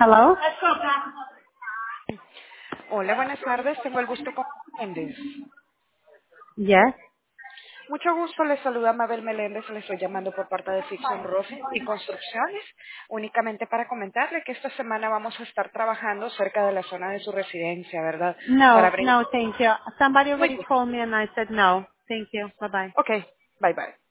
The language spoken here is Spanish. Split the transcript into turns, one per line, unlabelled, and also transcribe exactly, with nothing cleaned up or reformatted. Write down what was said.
Hello?
Hola, buenas tardes. Tengo el gusto con Meléndez.
Yes.
Mucho gusto. Les saluda Mabel Meléndez. Le estoy llamando por parte de Fixon Roofing y Construcciones. Únicamente para comentarle que esta semana vamos a estar trabajando cerca de la zona de su residencia, ¿verdad? Para
No,
abrir.
no, thank you. Somebody
Muy
already
bien.
called me and I said no. Thank you. Bye bye.
Ok. Bye bye.